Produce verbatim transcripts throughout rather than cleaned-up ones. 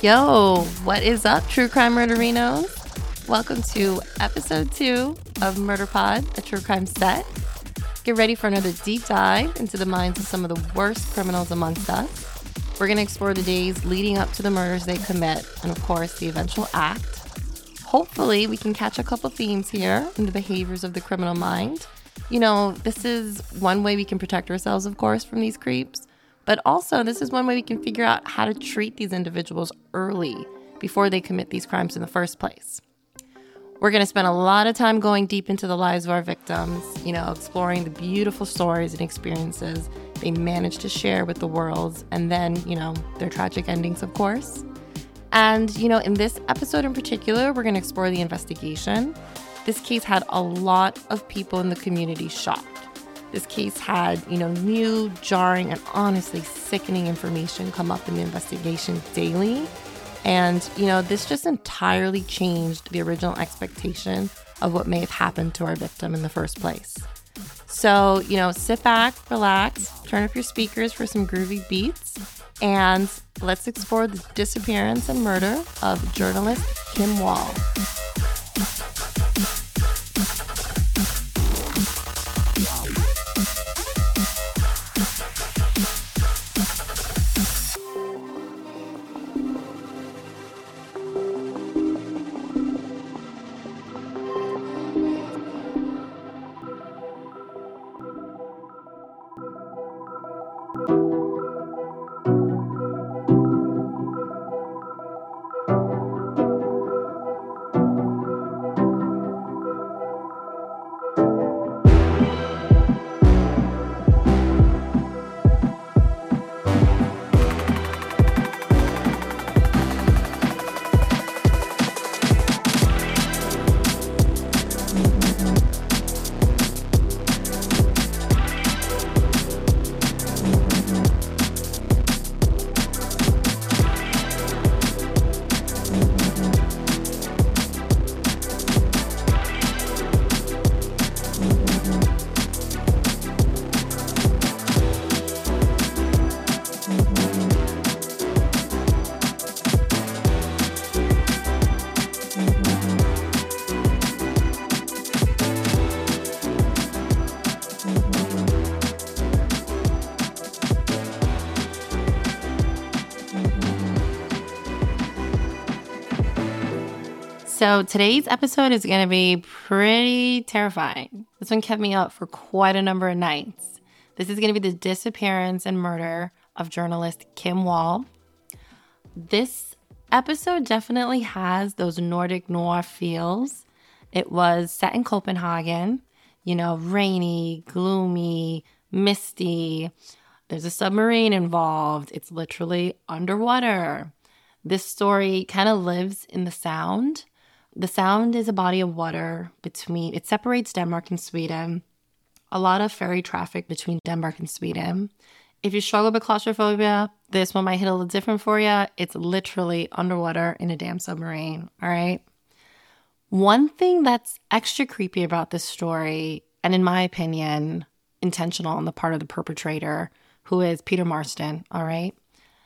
Yo, what is up, True Crime Murderinos? Welcome to episode two of Murder Pod, a true crime set. Get ready for another deep dive into the minds of some of the worst criminals amongst us. We're going to explore the days leading up to the murders they commit, and of course, the eventual act. Hopefully, we can catch a couple themes here in the behaviors of the criminal mind. You know, this is one way we can protect ourselves, of course, from these creeps. But also, this is one way we can figure out how to treat these individuals early before they commit these crimes in the first place. We're going to spend a lot of time going deep into the lives of our victims, you know, exploring the beautiful stories and experiences they managed to share with the world, and then, you know, their tragic endings, of course. And, you know, in this episode in particular, we're going to explore the investigation. This case had a lot of people in the community shocked. This case had, you know, new, jarring, and honestly sickening information come up in the investigation daily. And, you know, this just entirely changed the original expectation of what may have happened to our victim in the first place. So, you know, sit back, relax, turn up your speakers for some groovy beats, and let's explore the disappearance and murder of journalist Kim Wall. So today's episode is going to be pretty terrifying. This one kept me up for quite a number of nights. This is going to be the disappearance and murder of journalist Kim Wall. This episode definitely has those Nordic noir feels. It was set in Copenhagen, you know, rainy, gloomy, misty. There's a submarine involved. It's literally underwater. This story kind of lives in the Sound. The Sound is a body of water between, it separates Denmark and Sweden. A lot of ferry traffic between Denmark and Sweden. If you struggle with claustrophobia, this one might hit a little different for you. It's literally underwater in a damn submarine, all right? One thing that's extra creepy about this story, and in my opinion, intentional on the part of the perpetrator, who is Peter Marston, all right?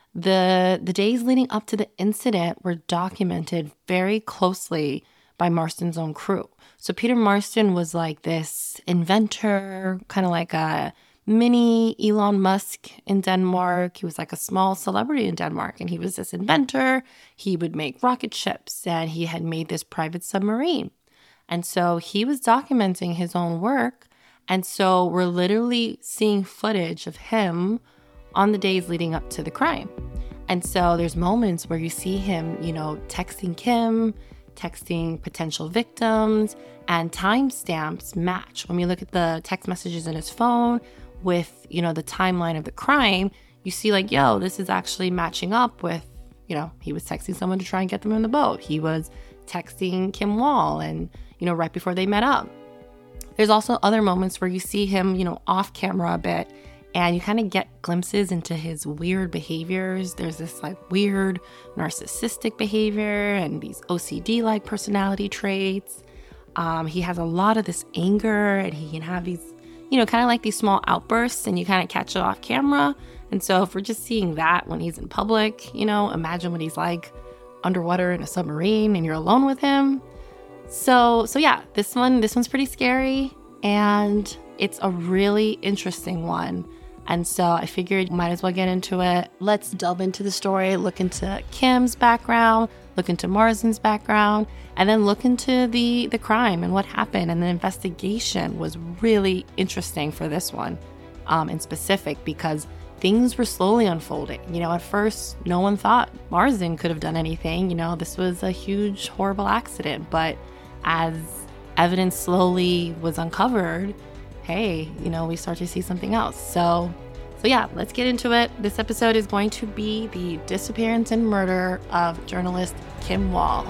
The the days leading up to the incident were documented very closely by Marston's own crew. So Peter Marston was like this inventor, kind of like a mini Elon Musk in Denmark. He was like a small celebrity in Denmark, and he was this inventor. He would make rocket ships, and he had made this private submarine. And so he was documenting his own work. And so we're literally seeing footage of him on the days leading up to the crime. And so there's moments where you see him, you know, texting Kim, texting potential victims, and timestamps match. When we look at the text messages in his phone with, you know, the timeline of the crime, you see like, yo, this is actually matching up with, you know, he was texting someone to try and get them in the boat. He was texting Kim Wall and, you know, right before they met up. There's also other moments where you see him, you know, off camera a bit, and you kind of get glimpses into his weird behaviors. There's this like weird narcissistic behavior and these O C D-like personality traits. Um, he has a lot of this anger, and he can have these, you know, kind of like these small outbursts, and you kind of catch it off camera. And so if we're just seeing that when he's in public, you know, imagine what he's like underwater in a submarine and you're alone with him. So, so yeah, this one, this one's pretty scary, and it's a really interesting one. And so I figured might as well get into it. Let's delve into the story, look into Kim's background, look into Marsden's background, and then look into the, the crime and what happened. And the investigation was really interesting for this one um, in specific, because things were slowly unfolding. You know, at first, no one thought Marsden could have done anything. You know, this was a huge, horrible accident. But as evidence slowly was uncovered, hey, you know, we start to see something else. So, so yeah, let's get into it. This episode is going to be the disappearance and murder of journalist Kim Wall.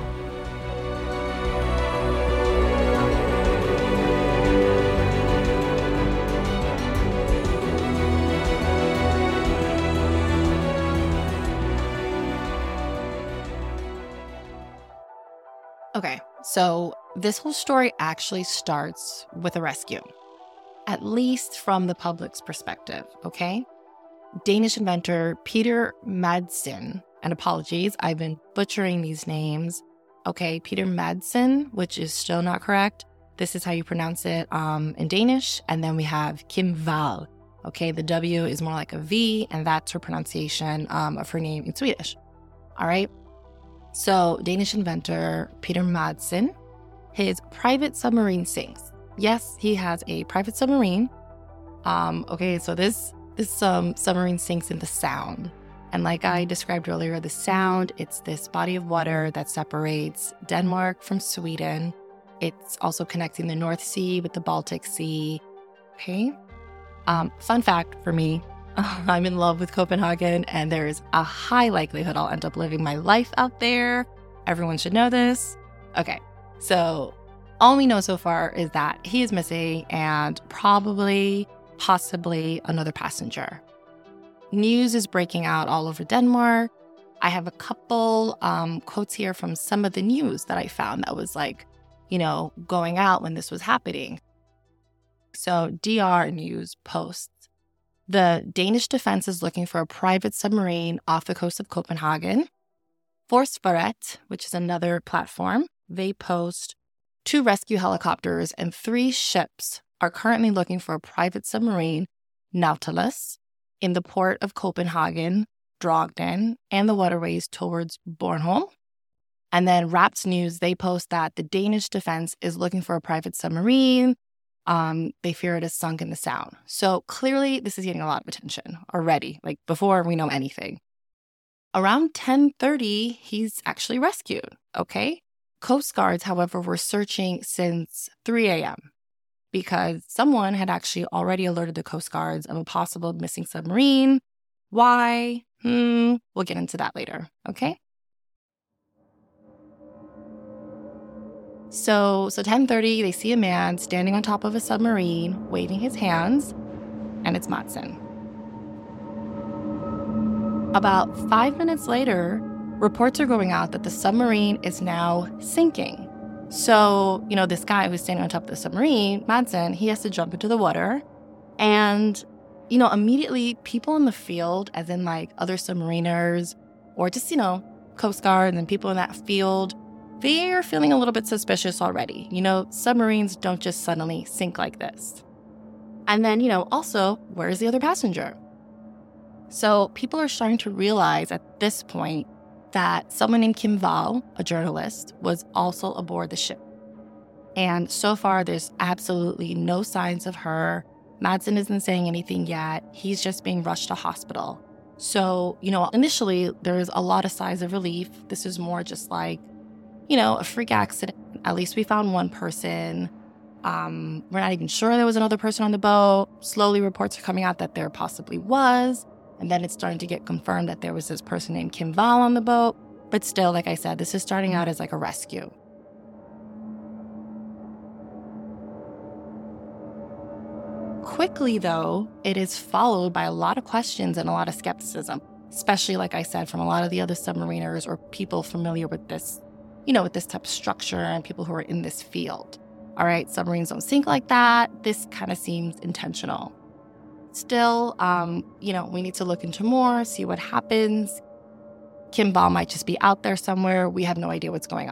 Okay, so this whole story actually starts with a rescue, at least from the public's perspective, okay? Danish inventor Peter Madsen, and apologies, I've been butchering these names. Okay, Peter Madsen, which is still not correct. This is how you pronounce it um, in Danish. And then we have Kim Wall. Okay, the W is more like a V, and that's her pronunciation um, of her name in Swedish. All right? So, Danish inventor Peter Madsen, his private submarine sinks. Yes, he has a private submarine. Um, okay, so this this um, submarine sinks in the Sound. And like I described earlier, the Sound, it's this body of water that separates Denmark from Sweden. It's also connecting the North Sea with the Baltic Sea. Okay. Um, fun fact for me, I'm in love with Copenhagen, and there's a high likelihood I'll end up living my life out there. Everyone should know this. Okay, so all we know so far is that he is missing, and probably, possibly another passenger. News is breaking out all over Denmark. I have a couple um, quotes here from some of the news that I found that was like, you know, going out when this was happening. So D R News posts, the Danish defense is looking for a private submarine off the coast of Copenhagen. Forsvaret, which is another platform, they post two rescue helicopters and three ships are currently looking for a private submarine, Nautilus, in the port of Copenhagen, Drogden, and the waterways towards Bornholm. And then Raps News, they post that the Danish defense is looking for a private submarine. Um, they fear it is sunk in the Sound. So clearly this is getting a lot of attention already, like before we know anything. Around ten thirty, he's actually rescued, okay? Coast Guards, however, were searching since three a.m. because someone had actually already alerted the Coast Guards of a possible missing submarine. Why? Hmm, we'll get into that later, okay? So, so ten thirty, they see a man standing on top of a submarine, waving his hands, and it's Madsen. About five minutes later, reports are going out that the submarine is now sinking. So, you know, this guy who's standing on top of the submarine, Madsen, he has to jump into the water. And, you know, immediately people in the field, as in like other submariners or just, you know, Coast Guard and people in that field, they're feeling a little bit suspicious already. You know, submarines don't just suddenly sink like this. And then, you know, also, where's the other passenger? So people are starting to realize at this point that someone named Kim Wall, a journalist, was also aboard the ship. And so far, there's absolutely no signs of her. Madsen isn't saying anything yet. He's just being rushed to hospital. So, you know, initially, there's a lot of sighs of relief. This is more just like, you know, a freak accident. At least we found one person. Um, we're not even sure there was another person on the boat. Slowly, reports are coming out that there possibly was. And then it's starting to get confirmed that there was this person named Kim Wall on the boat. But still, like I said, this is starting out as like a rescue. Quickly, though, it is followed by a lot of questions and a lot of skepticism, especially, like I said, from a lot of the other submariners or people familiar with this, you know, with this type of structure and people who are in this field. All right, submarines don't sink like that. This kind of seems intentional. Still, um, you know, we need to look into more, see what happens. Kim Wall might just be out there somewhere. We have no idea what's going on.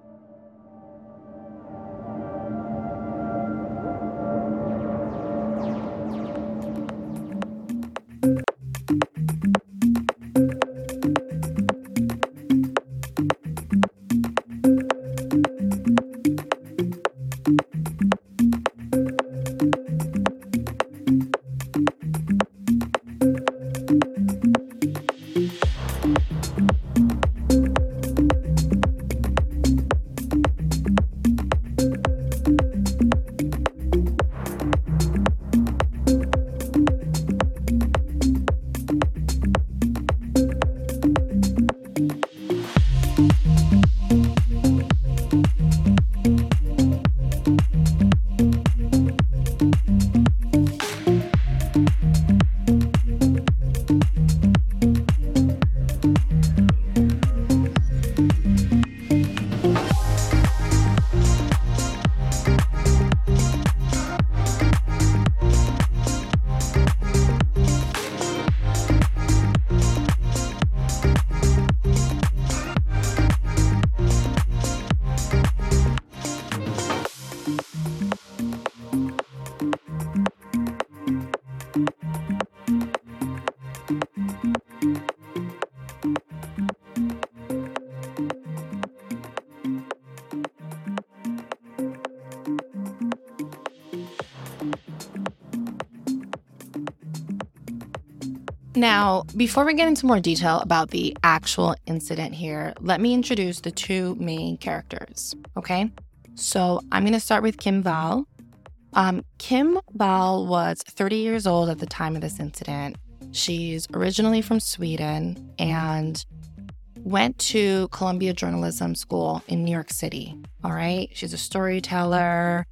Now, before we get into more detail about the actual incident here, let me introduce the two main characters, okay? So I'm going to start with Kim Wall. Um, Kim Wall was thirty years old at the time of this incident. She's originally from Sweden and went to Columbia Journalism School in New York City, all right? She's a storyteller,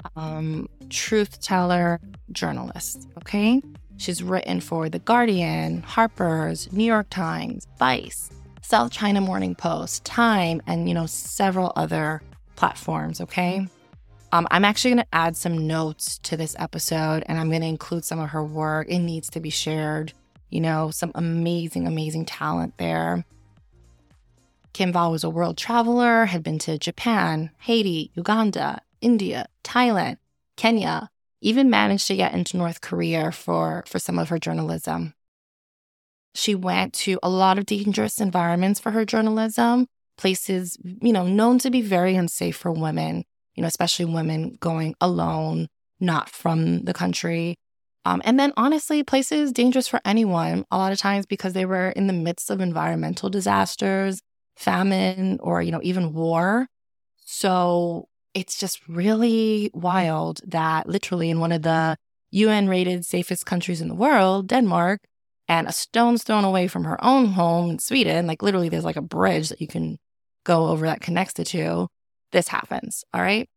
um, truth teller, journalist, okay? She's written for The Guardian, Harper's, New York Times, Vice, South China Morning Post, Time, and, you know, several other platforms, okay? Um, I'm actually going to add some notes to this episode, and I'm going to include some of her work. It needs to be shared. You know, some amazing, amazing talent there. Kim Wall was a world traveler, had been to Japan, Haiti, Uganda, India, Thailand, Kenya, even managed to get into North Korea for, for some of her journalism. She went to a lot of dangerous environments for her journalism, places, you know, known to be very unsafe for women, you know, especially women going alone, not from the country. Um, and then honestly, places dangerous for anyone, a lot of times because they were in the midst of environmental disasters, famine, or, you know, even war. So it's just really wild that literally in one of the U N-rated safest countries in the world, Denmark, and a stone's thrown away from her own home in Sweden, like literally there's like a bridge that you can go over that connects the two, this happens, all right?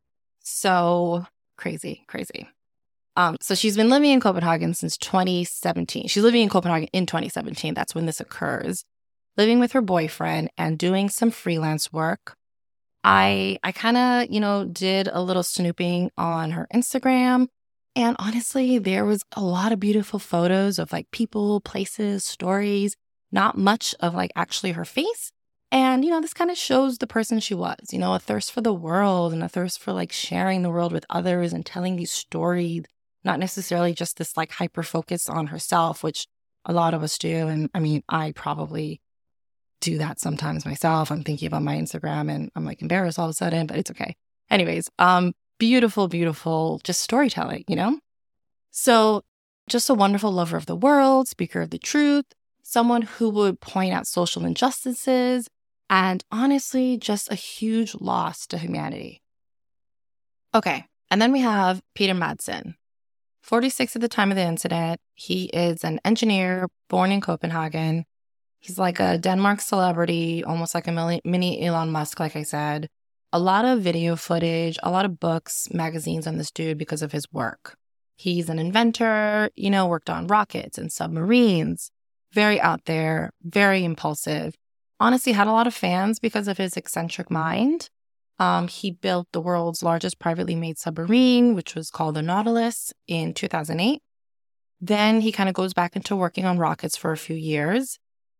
So crazy, crazy. Um, so she's been living in Copenhagen since twenty seventeen. She's living in Copenhagen in twenty seventeen. That's when this occurs. Living with her boyfriend and doing some freelance work. I I kind of, you know, did a little snooping on her Instagram. And honestly, there was a lot of beautiful photos of like people, places, stories, not much of like actually her face. And, you know, this kind of shows the person she was, you know, a thirst for the world and a thirst for like sharing the world with others and telling these stories, not necessarily just this like hyper focus on herself, which a lot of us do. And I mean, I probably do that sometimes myself. I'm thinking about my Instagram and I'm like embarrassed all of a sudden, but it's okay. Anyways, um, beautiful, beautiful, just storytelling, you know? So just a wonderful lover of the world, speaker of the truth, someone who would point out social injustices, and honestly, just a huge loss to humanity. Okay, and then we have Peter Madsen. forty-six at the time of the incident. He is an engineer born in Copenhagen. He's like a Denmark celebrity, almost like a mini Elon Musk, like I said. A lot of video footage, a lot of books, magazines on this dude because of his work. He's an inventor, you know, worked on rockets and submarines. Very out there, very impulsive. Honestly, had a lot of fans because of his eccentric mind. Um, he built the world's largest privately made submarine, which was called the Nautilus, in two thousand eight. Then he kind of goes back into working on rockets for a few years.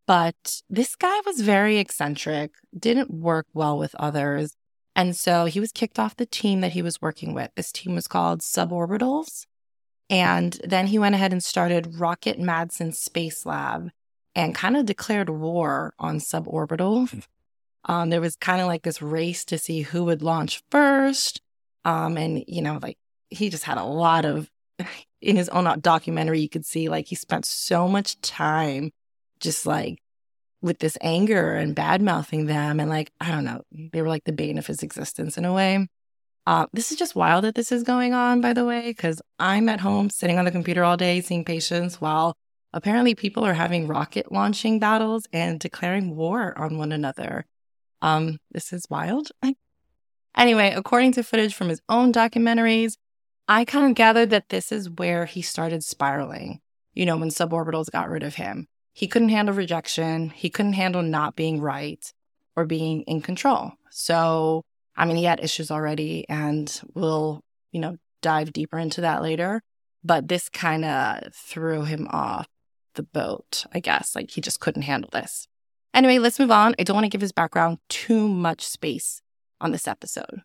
But this guy was very eccentric, didn't work well with others. And so he was kicked off the team that he was working with. This team was called Suborbitals. And then he went ahead and started Rocket Madsen Space Lab and kind of declared war on Suborbital. Um, there was kind of like this race to see who would launch first. Um, and, you know, like he just had a lot of, in his own documentary, you could see like he spent so much time just like with this anger and bad mouthing them. And like, I don't know, they were like the bane of his existence in a way. Uh, this is just wild that this is going on, by the way, because I'm at home sitting on the computer all day seeing patients while apparently people are having rocket launching battles and declaring war on one another. Um, this is wild. Anyway, according to footage from his own documentaries, I kind of gathered that this is where he started spiraling, you know, when Suborbitals got rid of him. He couldn't handle rejection. He couldn't handle not being right or being in control. So, I mean, he had issues already, and we'll, you know, dive deeper into that later. But this kind of threw him off the boat, I guess. Like, he just couldn't handle this. Anyway, let's move on. I don't want to give his background too much space on this episode.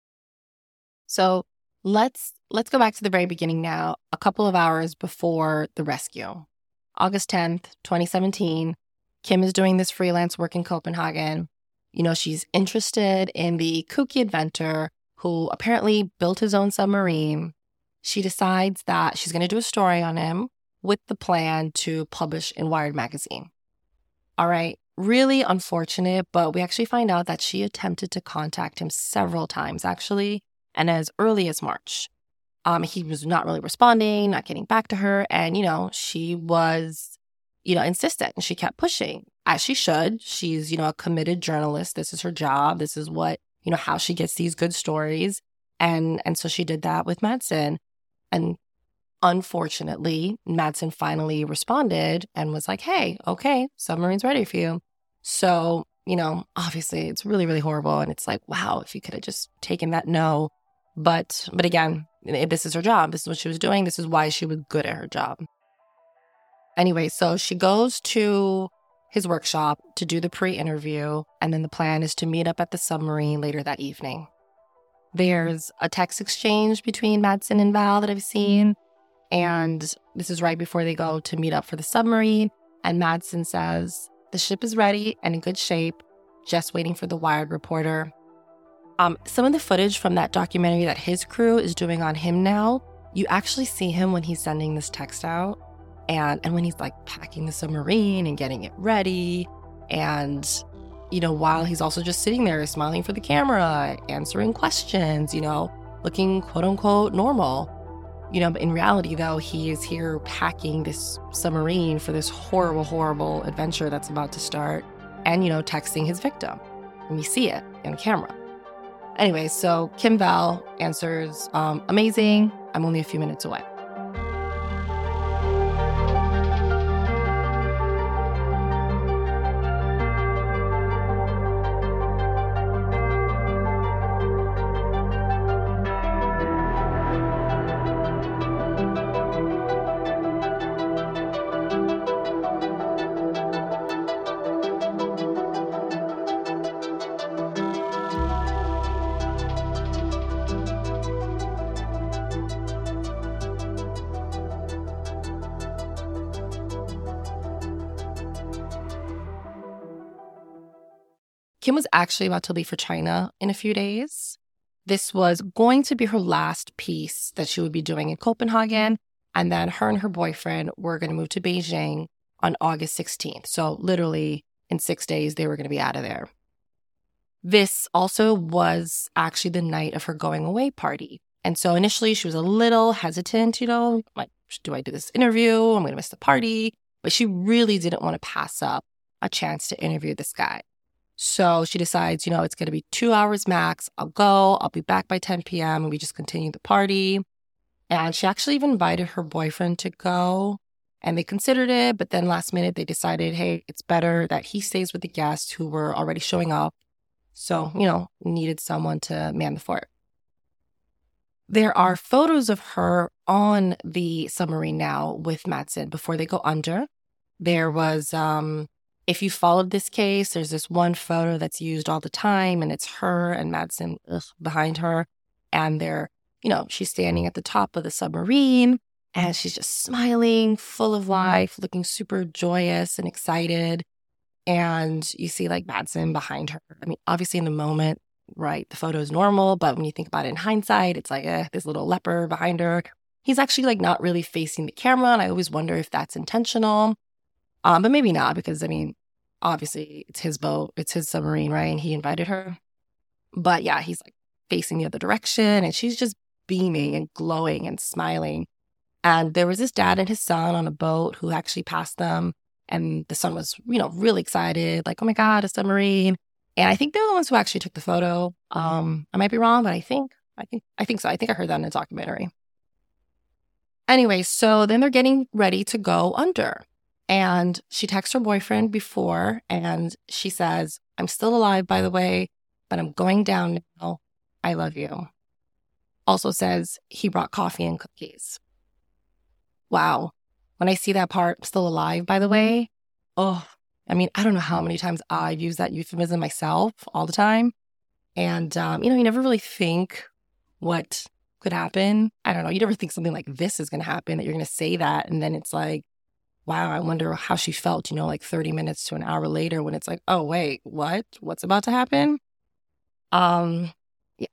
So let's let's go back to the very beginning now, a couple of hours before the rescue. August tenth, twenty seventeen, Kim is doing this freelance work in Copenhagen. You know, she's interested in the kooky inventor who apparently built his own submarine. She decides that she's going to do a story on him with the plan to publish in Wired magazine. All right, really unfortunate, but we actually find out that she attempted to contact him several times, actually, and as early as March. Um, he was not really responding, not getting back to her. And, you know, she was, you know, insistent, and she kept pushing, as she should. She's, you know, a committed journalist. This is her job. This is what, you know, how she gets these good stories. And, and so she did that with Madsen. And unfortunately, Madsen finally responded and was like, hey, okay, submarine's ready for you. So, you know, obviously it's really, really horrible. And it's like, wow, if you could have just taken that no. But, but again, this is her job. This is what she was doing. This is why she was good at her job. Anyway, so she goes to his workshop to do the pre-interview, and then the plan is to meet up at the submarine later that evening. There's a text exchange between Madsen and Val that I've seen, and this is right before they go to meet up for the submarine, and Madsen says, the ship is ready and in good shape, just waiting for the Wired reporter. Um, some of the footage from that documentary that his crew is doing on him now, you actually see him when he's sending this text out, and, and when he's like packing the submarine and getting it ready, and, you know, while he's also just sitting there smiling for the camera, answering questions, you know, looking quote unquote normal. You know, but in reality, though, he is here packing this submarine for this horrible, horrible adventure that's about to start, and, you know, texting his victim. And we see it on camera. Anyway, so Kim Val answers, um, amazing, I'm only a few minutes away. Kim was actually about to leave for China in a few days. This was going to be her last piece that she would be doing in Copenhagen. And then her and her boyfriend were going to move to Beijing on August sixteenth. So literally in six days, they were going to be out of there. This also was actually the night of her going away party. And so initially she was a little hesitant, you know, like, do I do this interview? I'm going to miss the party. But she really didn't want to pass up a chance to interview this guy. So she decides, you know, it's going to be two hours max. I'll go. I'll be back by ten p.m. and we just continue the party. And she actually even invited her boyfriend to go. And they considered it. But then last minute, they decided, hey, it's better that he stays with the guests who were already showing up. So, you know, needed someone to man the fort. There are photos of her on the submarine now with Madsen before they go under. There was um, If you followed this case, there's this one photo that's used all the time, and it's her and Madsen ugh, behind her. And they're, you know, she's standing at the top of the submarine, and she's just smiling, full of life, looking super joyous and excited. And you see like Madsen behind her. I mean, obviously in the moment, right, the photo is normal, but when you think about it in hindsight, it's like, eh, this little leper behind her. He's actually like not really facing the camera, and I always wonder if that's intentional. Um, but maybe not, because I mean, obviously it's his boat, it's his submarine, right? And he invited her. But yeah, he's like facing the other direction, and she's just beaming and glowing and smiling. And there was this dad and his son on a boat who actually passed them. And the son was, you know, really excited, like, oh my God, a submarine. And I think they're the ones who actually took the photo. Um, I might be wrong, but I think, I think, I think so. I think I heard that in a documentary. Anyway, so then they're getting ready to go under. And she texts her boyfriend before, and she says, I'm still alive, by the way, but I'm going down now. I love you. Also says he brought coffee and cookies. Wow. When I see that part, still alive, by the way, oh, I mean, I don't know how many times I've used that euphemism myself all the time. And, um, you know, you never really think what could happen. I don't know. You never think something like this is going to happen, that you're going to say that. And then it's like, wow, I wonder how she felt, you know, like thirty minutes to an hour later when it's like, oh, wait, what? What's about to happen? Um, yeah.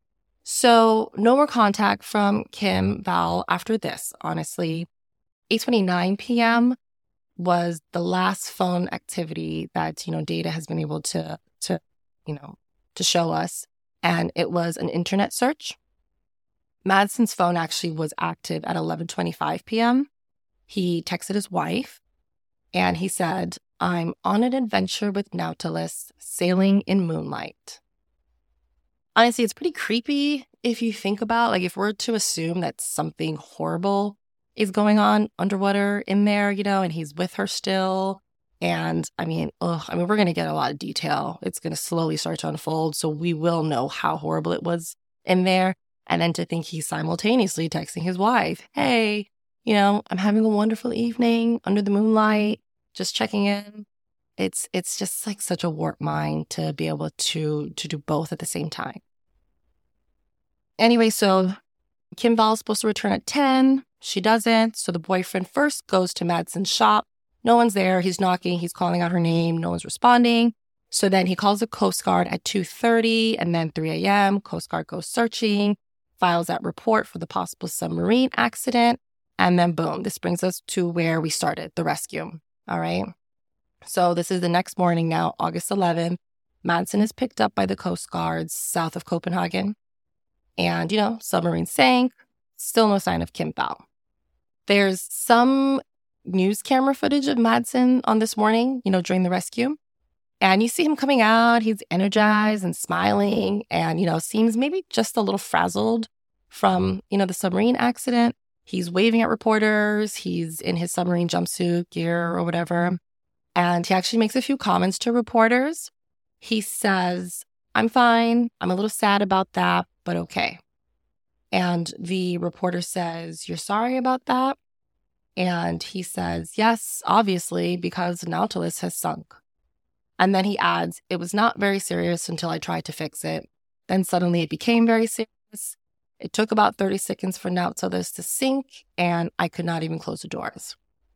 So no more contact from Kim Val after this, honestly. eight twenty-nine p.m. was the last phone activity that, you know, data has been able to, to, you know, to show us. And it was an internet search. Madsen's phone actually was active at eleven twenty-five p.m. He texted his wife, and he said, I'm on an adventure with Nautilus, sailing in moonlight. Honestly, it's pretty creepy if you think about, like, if we're to assume that something horrible is going on underwater in there, you know, and he's with her still. And I mean, ugh, I mean, we're going to get a lot of detail. It's going to slowly start to unfold. So we will know how horrible it was in there. And then to think he's simultaneously texting his wife, hey, you know, I'm having a wonderful evening under the moonlight, just checking in. It's it's just like such a warped mind to be able to to do both at the same time. Anyway, so Kim Val is supposed to return at ten. She doesn't. So the boyfriend first goes to Madsen's shop. No one's there. He's knocking. He's calling out her name. No one's responding. So then he calls the Coast Guard at two thirty, and then three a.m. Coast Guard goes searching, files that report for the possible submarine accident. And then boom, this brings us to where we started, the rescue. All right. So this is the next morning now, August eleventh. Madsen is picked up by the Coast Guards south of Copenhagen. And, you know, submarine sank. Still no sign of Kim Val. There's some news camera footage of Madsen on this morning, you know, during the rescue. And you see him coming out. He's energized and smiling and, you know, seems maybe just a little frazzled from, you know, the submarine accident. He's waving at reporters. He's in his submarine jumpsuit gear or whatever. And he actually makes a few comments to reporters. He says, I'm fine. I'm a little sad about that, but okay. And the reporter says, you're sorry about that? And he says, yes, obviously, because Nautilus has sunk. And then he adds, it was not very serious until I tried to fix it. Then suddenly it became very serious. It took about thirty seconds for Nautilus to sink, and I could not even close the doors.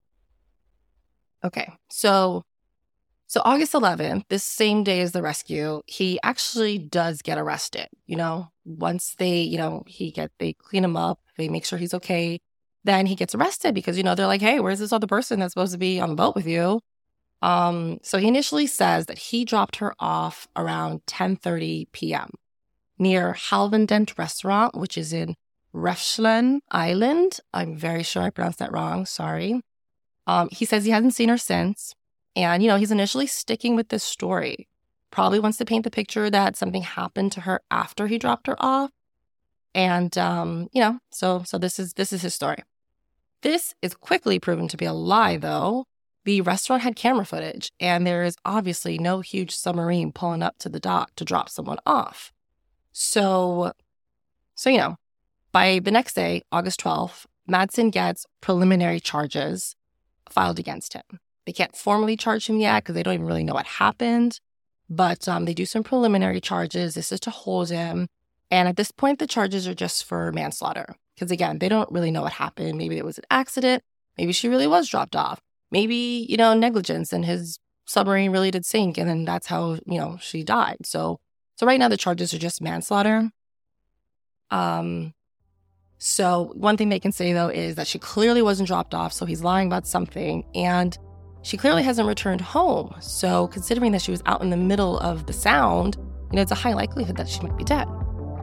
Okay, so so August eleventh, this same day as the rescue, he actually does get arrested. You know, once they, you know, he get they clean him up, they make sure he's okay. Then he gets arrested because, you know, they're like, hey, where's this other person that's supposed to be on the boat with you? Um, so he initially says that he dropped her off around ten thirty p.m. near Halvendent Restaurant, which is in Refshlen Island. I'm very sure I pronounced that wrong. Sorry. Um, he says he hasn't seen her since. And, you know, he's initially sticking with this story. Probably wants to paint the picture that something happened to her after he dropped her off. And, um, you know, so so this is this is his story. This is quickly proven to be a lie, though. The restaurant had camera footage, and there is obviously no huge submarine pulling up to the dock to drop someone off. So, so you know, by the next day, August twelfth, Madsen gets preliminary charges filed against him. They can't formally charge him yet because they don't even really know what happened. But um, they do some preliminary charges. This is to hold him. And at this point, the charges are just for manslaughter. Because again, they don't really know what happened. Maybe it was an accident. Maybe she really was dropped off. Maybe, you know, negligence and his submarine really did sink. And then that's how, you know, she died. So, so right now the charges are just manslaughter. Um, so one thing they can say, though, is that she clearly wasn't dropped off. So he's lying about something. And she clearly hasn't returned home. So considering that she was out in the middle of the Sound, you know, it's a high likelihood that she might be dead.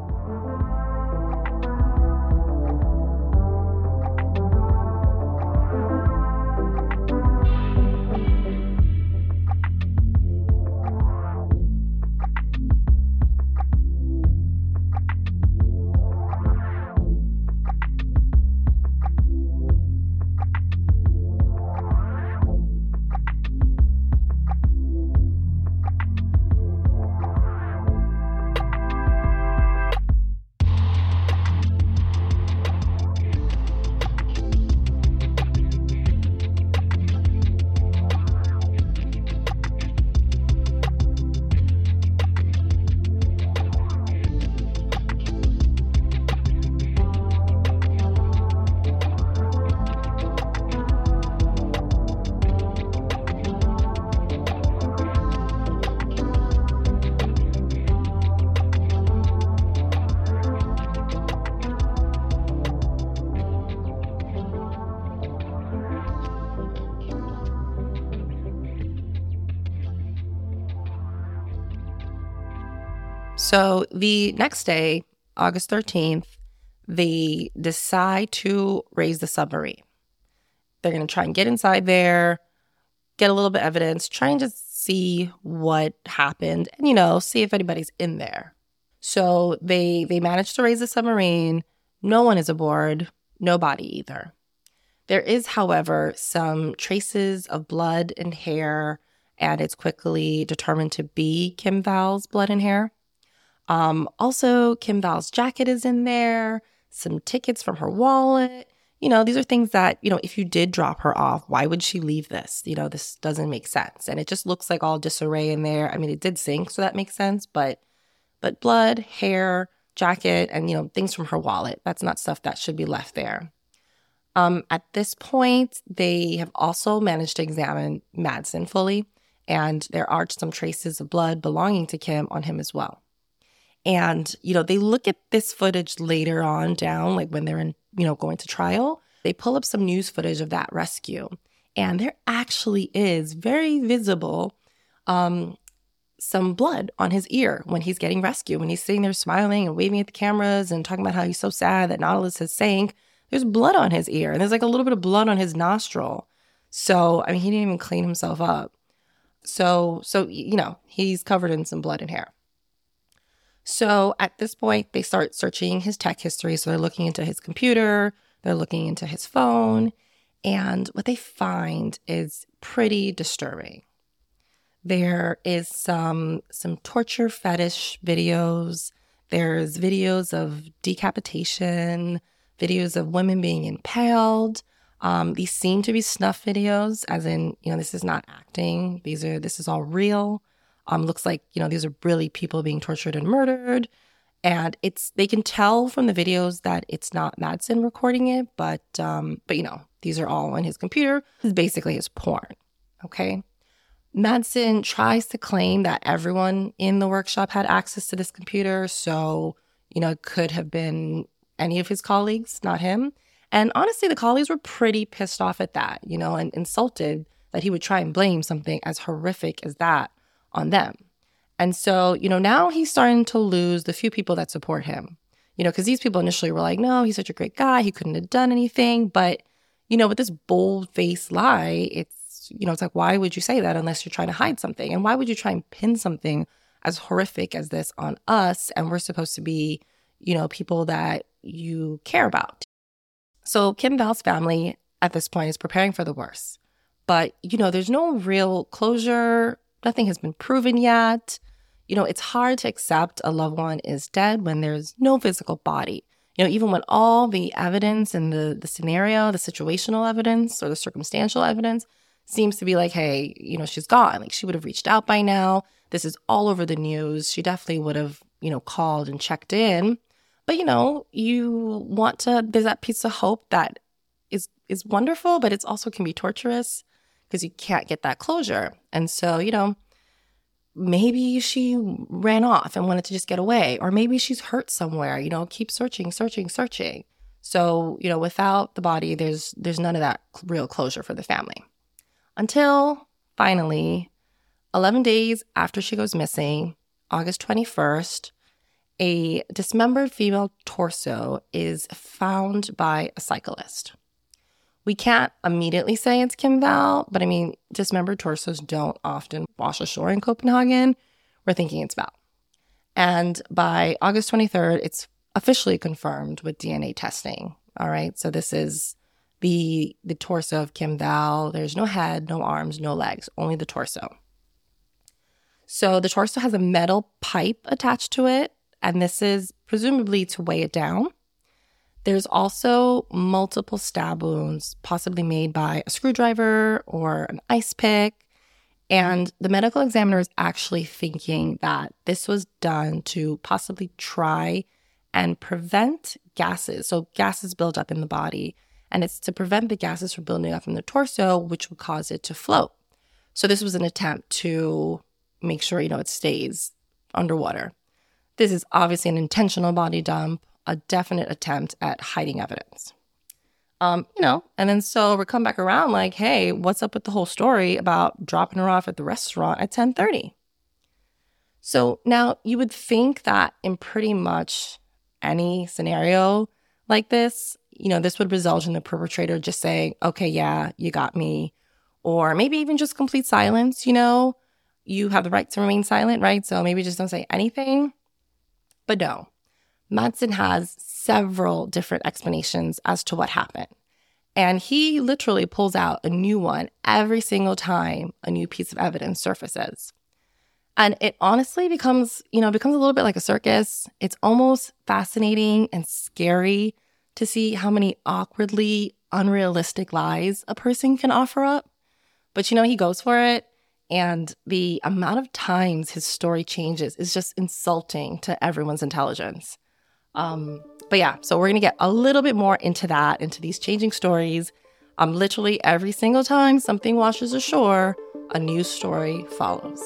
So the next day, August thirteenth, they decide to raise the submarine. They're going to try and get inside there, get a little bit of evidence, try and just see what happened and, you know, see if anybody's in there. So they they managed to raise the submarine. No one is aboard, no body either. There is, however, some traces of blood and hair, and it's quickly determined to be Kim Val's blood and hair. Um, also, Kim Val's jacket is in there, some tickets from her wallet. You know, these are things that, you know, if you did drop her off, why would she leave this? You know, this doesn't make sense. And it just looks like all disarray in there. I mean, it did sink, so that makes sense. But but blood, hair, jacket, and, you know, things from her wallet, that's not stuff that should be left there. Um, at this point, they have also managed to examine Madsen fully. And there are some traces of blood belonging to Kim on him as well. And, you know, they look at this footage later on down, like when they're in, you know, going to trial. They pull up some news footage of that rescue. And there actually is very visible um, some blood on his ear when he's getting rescued. When he's sitting there smiling and waving at the cameras and talking about how he's so sad that Nautilus has sank, there's blood on his ear. And there's like a little bit of blood on his nostril. So, I mean, he didn't even clean himself up. So, so you know, he's covered in some blood and hair. So at this point, they start searching his tech history. So they're looking into his computer, they're looking into his phone, and what they find is pretty disturbing. There is some, some torture fetish videos. There's videos of decapitation, videos of women being impaled. Um, these seem to be snuff videos, as in, you know, this is not acting. These are, this is all real. Um, looks like, you know, these are really people being tortured and murdered. And it's, they can tell from the videos that it's not Madsen recording it, but, um, but, you know, these are all on his computer. It's basically his porn. Okay. Madsen tries to claim that everyone in the workshop had access to this computer. So, you know, it could have been any of his colleagues, not him. And honestly, the colleagues were pretty pissed off at that, you know, and insulted that he would try and blame something as horrific as that on them. And so, you know, now he's starting to lose the few people that support him, you know, because these people initially were like, no, he's such a great guy. He couldn't have done anything. But, you know, with this bold-faced lie, it's, you know, it's like, why would you say that unless you're trying to hide something? And why would you try and pin something as horrific as this on us? And we're supposed to be, you know, people that you care about. So Kim Val's family at this point is preparing for the worst. But, you know, there's no real closure. Nothing has been proven yet. You know, it's hard to accept a loved one is dead when there's no physical body. You know, even when all the evidence and the, the scenario, the situational evidence or the circumstantial evidence seems to be like, hey, you know, she's gone. Like she would have reached out by now. This is all over the news. She definitely would have, you know, called and checked in. But, you know, you want to, there's that piece of hope that is is wonderful, but it's also can be torturous because you can't get that closure. And so, you know, maybe she ran off and wanted to just get away, or maybe she's hurt somewhere, you know, keep searching, searching, searching. So, you know, without the body, there's there's none of that real closure for the family. Until finally, eleven days after she goes missing, August twenty-first, a dismembered female torso is found by a cyclist. We can't immediately say it's Kim Wall, but I mean, dismembered torsos don't often wash ashore in Copenhagen. We're thinking it's Wall. And by August twenty-third, it's officially confirmed with D N A testing. All right. So this is the the torso of Kim Wall. There's no head, no arms, no legs, only the torso. So the torso has a metal pipe attached to it, and this is presumably to weigh it down. There's also multiple stab wounds, possibly made by a screwdriver or an ice pick. And the medical examiner is actually thinking that this was done to possibly try and prevent gases. So gases build up in the body, and it's to prevent the gases from building up in the torso, which would cause it to float. So this was an attempt to make sure, you know, it stays underwater. This is obviously an intentional body dump, a definite attempt at hiding evidence. Um, you know, and then so we come back around like, hey, what's up with the whole story about dropping her off at the restaurant at ten thirty? So now you would think that in pretty much any scenario like this, you know, this would result in the perpetrator just saying, okay, yeah, you got me. Or maybe even just complete silence, you know, you have the right to remain silent, right? So maybe just don't say anything. But no. Madsen has several different explanations as to what happened. And he literally pulls out a new one every single time a new piece of evidence surfaces. And it honestly becomes, you know, becomes a little bit like a circus. It's almost fascinating and scary to see how many awkwardly unrealistic lies a person can offer up. But, you know, he goes for it. And the amount of times his story changes is just insulting to everyone's intelligence. Um, but yeah, so we're going to get a little bit more into that, into these changing stories. Um, literally every single time something washes ashore, a new story follows.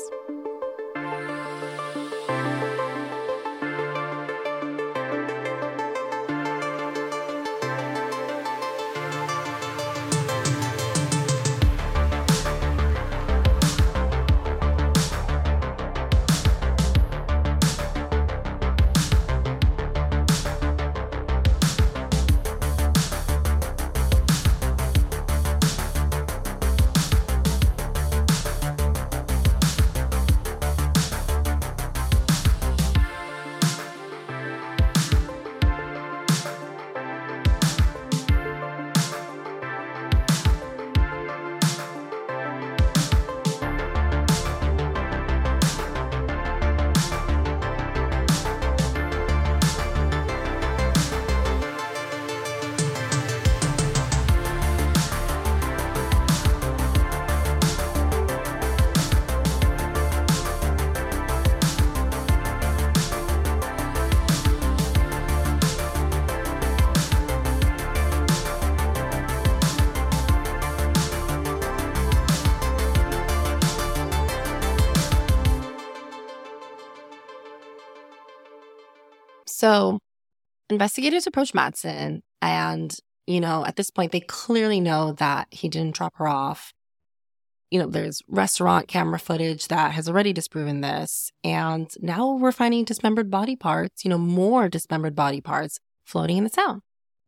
So investigators approach Madsen, and, you know, at this point, they clearly know that he didn't drop her off. You know, there's restaurant camera footage that has already disproven this. And now we're finding dismembered body parts, you know, more dismembered body parts floating in the Sound.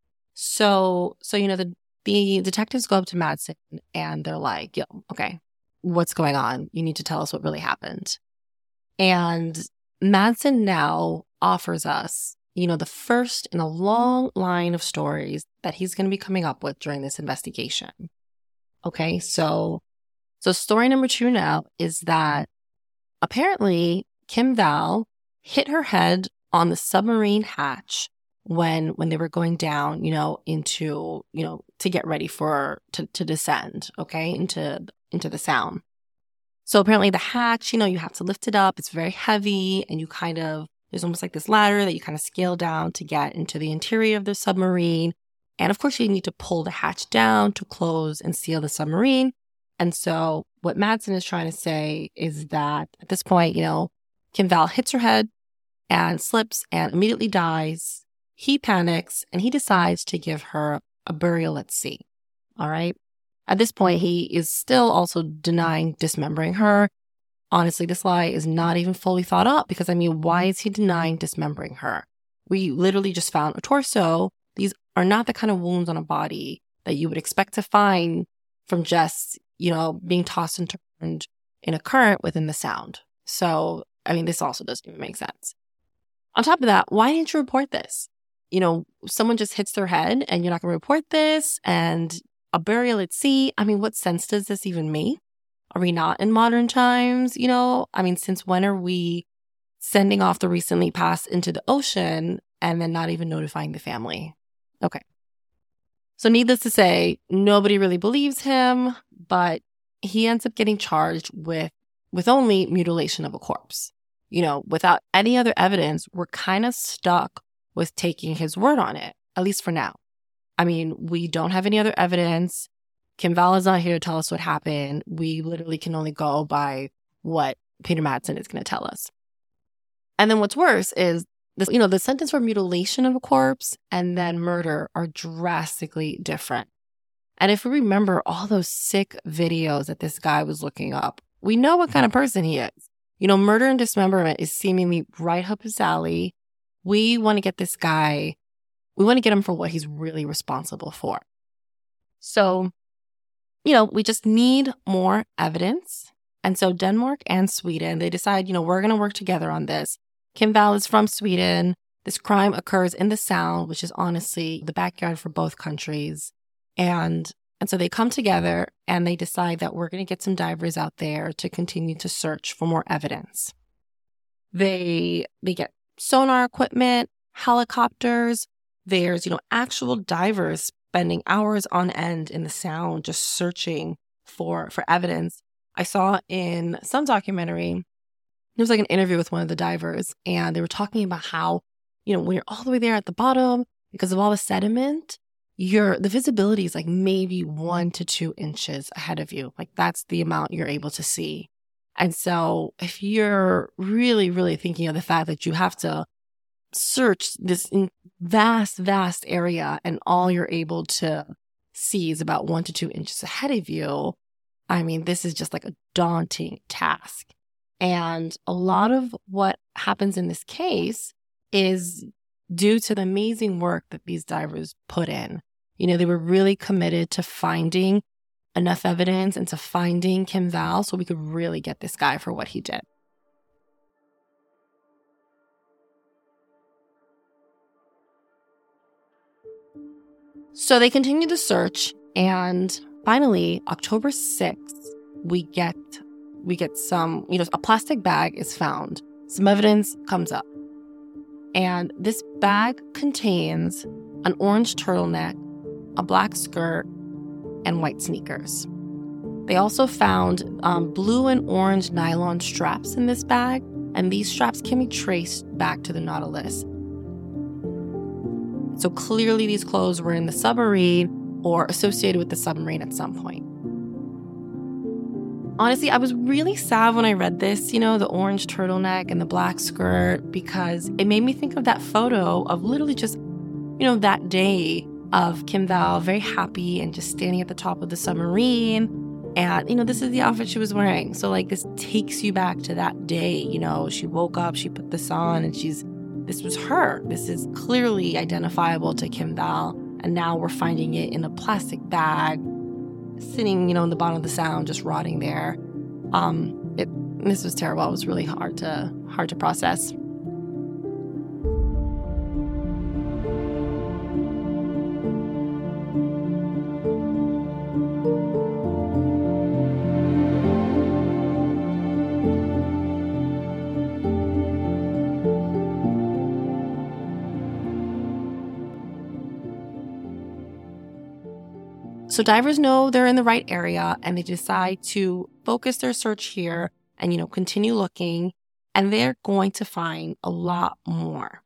So, so you know, the, the detectives go up to Madsen and they're like, yo, okay, what's going on? You need to tell us what really happened. And Madsen now offers us, you know, the first in a long line of stories that he's going to be coming up with during this investigation. Okay, so so story number two now is that apparently Kim Wall hit her head on the submarine hatch when when they were going down, you know, into, you know, to get ready for to to descend, okay, into into the sound. So apparently the hatch, you know, you have to lift it up. It's very heavy, and you kind of, there's almost like this ladder that you kind of scale down to get into the interior of the submarine. And of course, you need to pull the hatch down to close and seal the submarine. And so what Madsen is trying to say is that at this point, you know, Kim Val hits her head and slips and immediately dies. He panics and he decides to give her a burial at sea. All right. At this point, he is still also denying dismembering her. Honestly, this lie is not even fully thought up because, I mean, why is he denying dismembering her? We literally just found a torso. These are not the kind of wounds on a body that you would expect to find from just, you know, being tossed and turned in a current within the sound. So, I mean, this also doesn't even make sense. On top of that, why didn't you report this? You know, someone just hits their head and you're not going to report this, and a burial at sea. I mean, what sense does this even make? Are we not in modern times? You know, I mean, since when are we sending off the recently passed into the ocean and then not even notifying the family? Okay. So needless to say, nobody really believes him, but he ends up getting charged with, with only mutilation of a corpse. You know, without any other evidence, we're kind of stuck with taking his word on it, at least for now. I mean, we don't have any other evidence. Kim Val is not here to tell us what happened. We literally can only go by what Peter Madsen is going to tell us. And then what's worse is, this, you know, the sentence for mutilation of a corpse and then murder are drastically different. And if we remember all those sick videos that this guy was looking up, we know what kind of person he is. You know, murder and dismemberment is seemingly right up his alley. We want to get this guy, we want to get him for what he's really responsible for. So, you know, we just need more evidence. And so Denmark and Sweden, they decide, you know, we're going to work together on this. Kim Val is from Sweden. This crime occurs in the Sound, which is honestly the backyard for both countries. And and so they come together and they decide that we're going to get some divers out there to continue to search for more evidence. They they get sonar equipment, helicopters. There's, you know, actual divers spending hours on end in the Sound just searching for for evidence. I saw in some documentary, there was like an interview with one of the divers, and they were talking about how, you know, when you're all the way there at the bottom, because of all the sediment, your the visibility is like maybe one to two inches ahead of you. Like that's the amount you're able to see. And so if you're really, really thinking of the fact that you have to search this vast, vast area and all you're able to see is about one to two inches ahead of you, I mean, this is just like a daunting task. And a lot of what happens in this case is due to the amazing work that these divers put in. You know, they were really committed to finding enough evidence and to finding Kim Val so we could really get this guy for what he did. So they continue the search, and finally, October sixth, we get we get some, you know, a plastic bag is found. Some evidence comes up. And this bag contains an orange turtleneck, a black skirt, and white sneakers. They also found um, blue and orange nylon straps in this bag, and these straps can be traced back to the Nautilus. So clearly these clothes were in the submarine or associated with the submarine at some point. Honestly, I was really sad when I read this, you know, the orange turtleneck and the black skirt, because it made me think of that photo of literally just, you know, that day of Kim Val very happy and just standing at the top of the submarine. And, you know, this is the outfit she was wearing. So, like, this takes you back to that day. You know, she woke up, she put this on, and she's, this was her. This is clearly identifiable to Kim Val. And now we're finding it in a plastic bag, sitting, you know, in the bottom of the Sound, just rotting there. Um, it, this was terrible. It was really hard to hard to process. So divers know they're in the right area and they decide to focus their search here and, you know, continue looking, and they're going to find a lot more.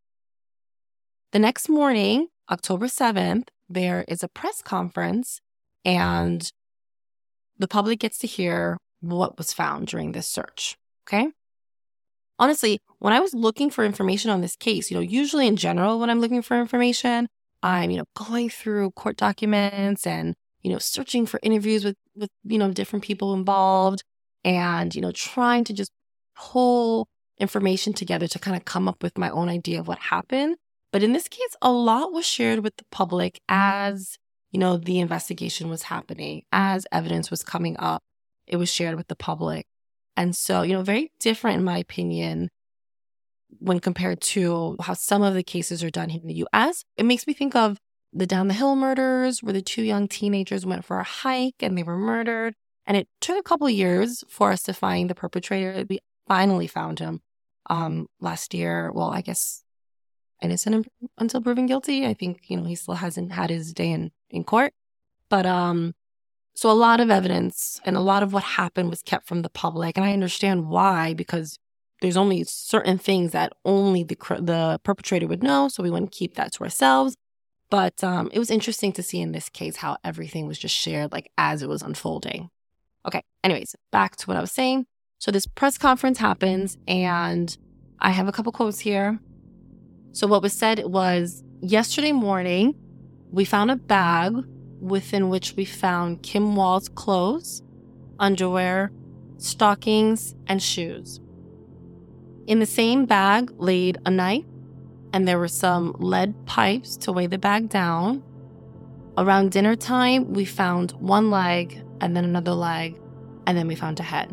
The next morning, October seventh, there is a press conference and the public gets to hear what was found during this search, okay? Honestly, when I was looking for information on this case, you know, usually in general, when I'm looking for information, I'm, you know, going through court documents and, you know, searching for interviews with, with, you know, different people involved and, you know, trying to just pull information together to kind of come up with my own idea of what happened. But in this case, a lot was shared with the public as, you know, the investigation was happening, as evidence was coming up. It was shared with the public. And so, you know, very different, in my opinion, when compared to how some of the cases are done here in the U S. It makes me think of the Down the Hill murders, where the two young teenagers went for a hike and they were murdered. And it took a couple of years for us to find the perpetrator. We finally found him um, last year. Well, I guess innocent until proven guilty. I think, you know, he still hasn't had his day in, in court. But um, so a lot of evidence and a lot of what happened was kept from the public. And I understand why, because there's only certain things that only the the perpetrator would know. So we wouldn't keep that to ourselves. But um, it was interesting to see in this case how everything was just shared like as it was unfolding. Okay, anyways, back to what I was saying. So this press conference happens and I have a couple quotes here. So what was said was, yesterday morning, we found a bag within which we found Kim Wall's clothes, underwear, stockings, and shoes. In the same bag laid a knife, and there were some lead pipes to weigh the bag down. Around dinner time, we found one leg, and then another leg, and then we found a head.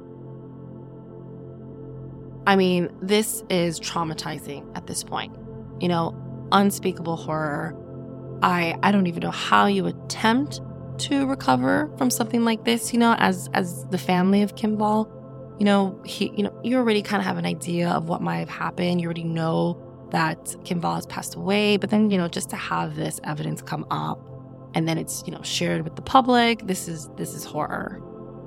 I mean, this is traumatizing at this point. You know, unspeakable horror. I I don't even know how you attempt to recover from something like this, you know, as as the family of Kim Wall. You know, he you know, you already kind of have an idea of what might have happened. You already know that Kim Wall has passed away, but then, you know, just to have this evidence come up and then it's, you know, shared with the public, this is this is horror.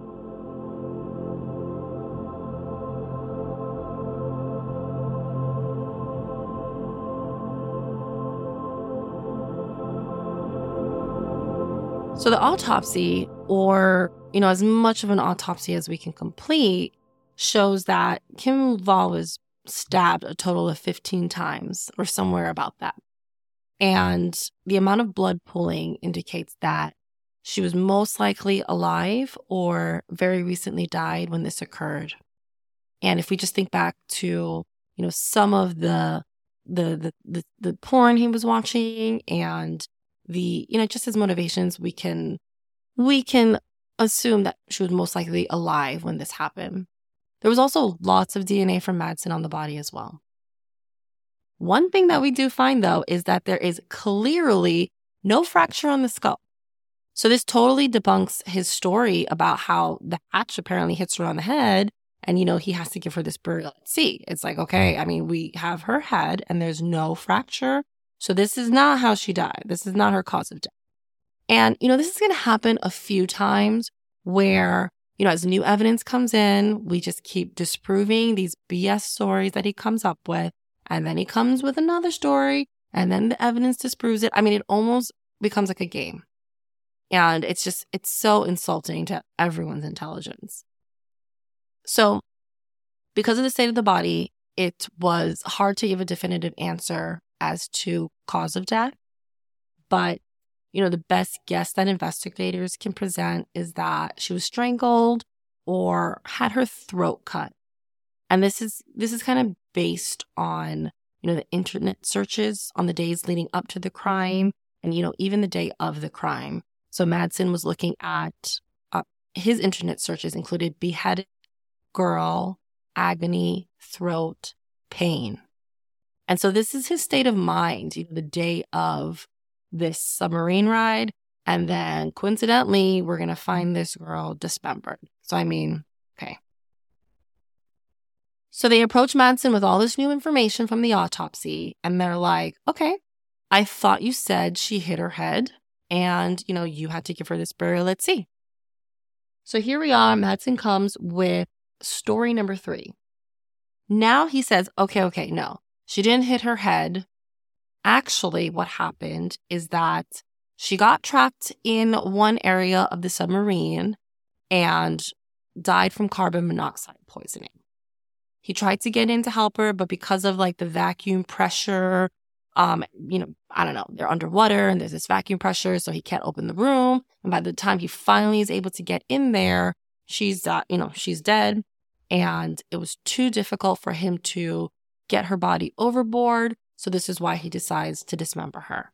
So the autopsy, or, you know, as much of an autopsy as we can complete, shows that Kim Wall was stabbed a total of fifteen times or somewhere about that. And the amount of blood pooling indicates that she was most likely alive or very recently died when this occurred. And if we just think back to, you know, some of the the the the, the porn he was watching and the, you know, just his motivations, we can we can assume that she was most likely alive when this happened. There was also lots of D N A from Madsen on the body as well. One thing that we do find, though, is that there is clearly no fracture on the skull. So this totally debunks his story about how the hatch apparently hits her on the head and, you know, he has to give her this burial at sea. It's like, okay, I mean, we have her head and there's no fracture. So this is not how she died. This is not her cause of death. And, you know, this is going to happen a few times where, you know, as new evidence comes in, we just keep disproving these B S stories that he comes up with. And then he comes with another story and then the evidence disproves it. I mean, it almost becomes like a game. And it's just, it's so insulting to everyone's intelligence. So because of the state of the body, it was hard to give a definitive answer as to cause of death. But, you know, the best guess that investigators can present is that she was strangled or had her throat cut. And this is this is kind of based on, you know, the internet searches on the days leading up to the crime and, you know, even the day of the crime. So Madsen was looking at uh, his internet searches included beheaded, girl, agony, throat, pain. And so this is his state of mind, you know, the day of this submarine ride. And then coincidentally, we're going to find this girl dismembered. So, I mean, okay. So they approach Madsen with all this new information from the autopsy. And they're like, okay, I thought you said she hit her head. and, you know, you had to give her this burial at sea. So here we are. Madsen comes with story number three. Now he says, okay, okay, no, she didn't hit her head. Actually, what happened is that she got trapped in one area of the submarine and died from carbon monoxide poisoning. He tried to get in to help her, but because of like the vacuum pressure, um, you know, I don't know, they're underwater and there's this vacuum pressure, so he can't open the room. And by the time he finally is able to get in there, she's, uh, you know, she's dead. And it was too difficult for him to get her body overboard. So this is why he decides to dismember her.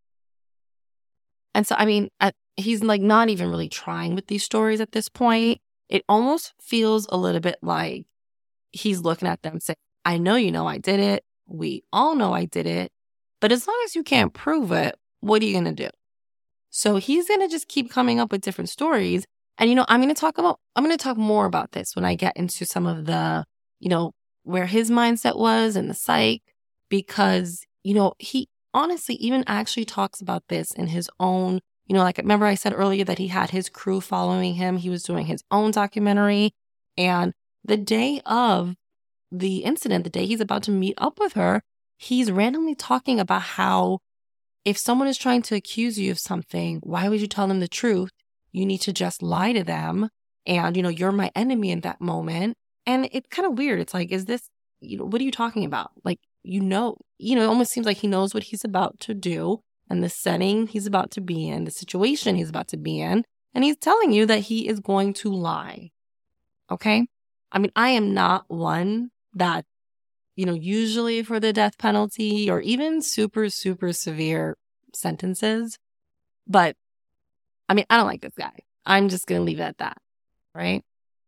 And so, I mean, at, he's like not even really trying with these stories at this point. It almost feels a little bit like he's looking at them saying, I know you know I did it. We all know I did it. But as long as you can't prove it, what are you going to do? So he's going to just keep coming up with different stories. And, you know, I'm going to talk about, I'm going to talk more about this when I get into some of the, you know, where his mindset was and the psych, because, you know, he honestly even actually talks about this in his own, you know, like, remember I said earlier that he had his crew following him. He was doing his own documentary. And the day of the incident, the day he's about to meet up with her, he's randomly talking about how if someone is trying to accuse you of something, why would you tell them the truth? You need to just lie to them. And, you know, you're my enemy in that moment. And it's kind of weird. It's like, is this, you know, what are you talking about? Like, you know, you know, it almost seems like he knows what he's about to do and the setting he's about to be in, the situation he's about to be in. And he's telling you that he is going to lie. Okay? I mean, I am not one that, you know, usually for the death penalty or even super, super severe sentences. But I mean, I don't like this guy. I'm just going to leave it at that. Right?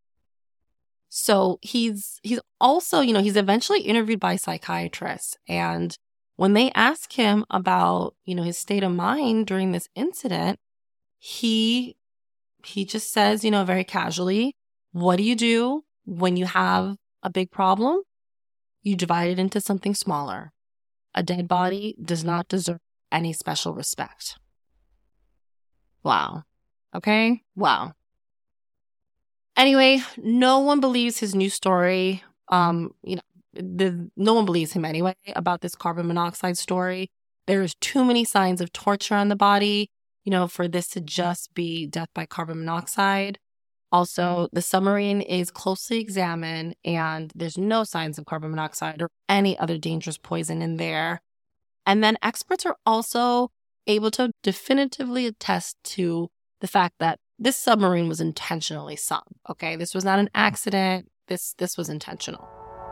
So he's, he's also, you know, he's eventually interviewed by psychiatrists. And when they ask him about, you know, his state of mind during this incident, he, he just says, you know, very casually, what do you do when you have a big problem? You divide it into something smaller. A dead body does not deserve any special respect. Wow. Okay? Wow. Anyway, no one believes his new story. Um, you know, the, no one believes him anyway about this carbon monoxide story. There's too many signs of torture on the body, you know, for this to just be death by carbon monoxide. Also, the submarine is closely examined and there's no signs of carbon monoxide or any other dangerous poison in there. And then experts are also able to definitively attest to the fact that this submarine was intentionally sunk. Okay, this was not an accident. This this was intentional.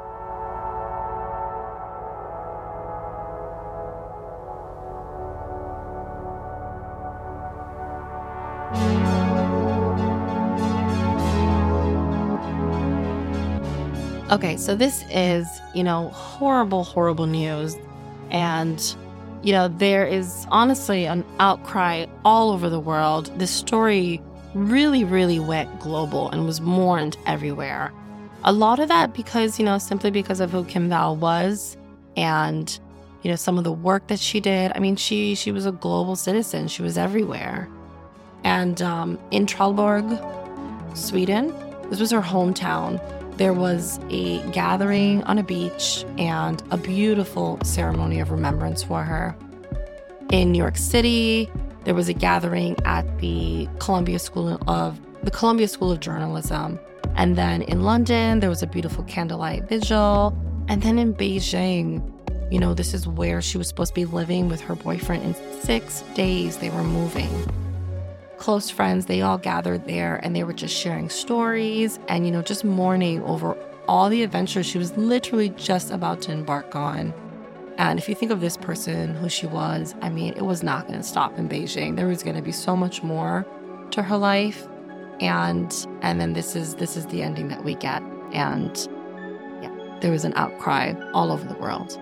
Okay, so this is, you know, horrible, horrible news. And, you know, there is honestly an outcry all over the world. This story really, really went global and was mourned everywhere. A lot of that because, you know, simply because of who Kim Thao was and, you know, some of the work that she did. I mean, she she was a global citizen. She was everywhere. And um, in Trelleborg, Sweden, this was her hometown. There was a gathering on a beach and a beautiful ceremony of remembrance for her. In New York City, there was a gathering at the Columbia School of the Columbia School of Journalism. And then in London, there was a beautiful candlelight vigil. And then in Beijing, you know, this is where she was supposed to be living with her boyfriend. In six days, they were moving. Close friends, they all gathered there and they were just sharing stories and, you know, just mourning over all the adventures she was literally just about to embark on. And if you think of this person, who she was, I mean, it was not going to stop in Beijing. There was going to be so much more to her life. And and then this is this is the ending that we get. And yeah, there was an outcry all over the world.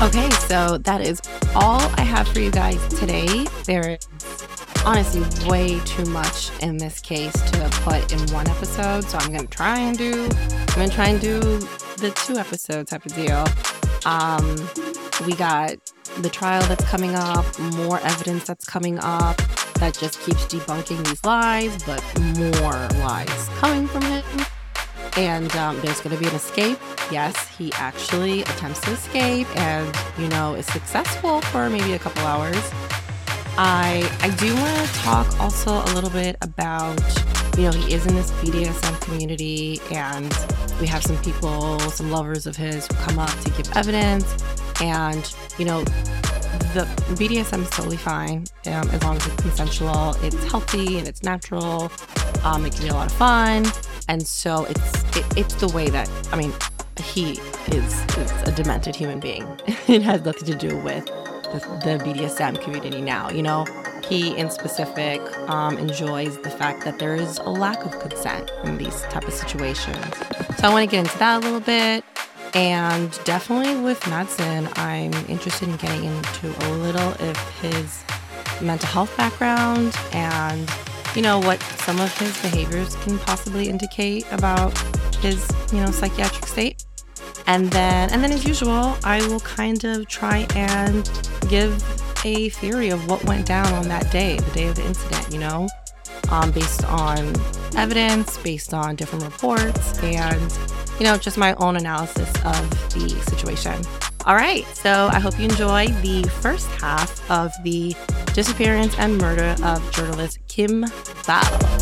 Okay, so that is all I have for you guys today. There is honestly way too much in this case to put in one episode, so I'm gonna try and do I'm gonna try and do the two episode type of deal. Um, we got the trial that's coming up, more evidence that's coming up that just keeps debunking these lies, but more lies coming from him. And um, there's going to be an escape. Yes, he actually attempts to escape and, you know, is successful for maybe a couple hours. I I do want to talk also a little bit about, you know, he is in this B D S M community, and we have some people, some lovers of his who come up to give evidence. And, you know, the B D S M is totally fine um, as long as it's consensual, it's healthy, and it's natural. Um, it can be a lot of fun. And so it's it, it's the way that, I mean, he is, is a demented human being. It has nothing to do with the, the B D S M community now, you know? He, in specific, um, enjoys the fact that there is a lack of consent in these type of situations. So I want to get into that a little bit. And definitely with Madsen, I'm interested in getting into a little of his mental health background and, you know, what some of his behaviors can possibly indicate about his, you know, psychiatric state. And then, and then as usual, I will kind of try and give a theory of what went down on that day, the day of the incident, you know, um, based on evidence, based on different reports, and, you know, just my own analysis of the situation. All right, so I hope you enjoy the first half of the disappearance and murder of journalist Kim Thao.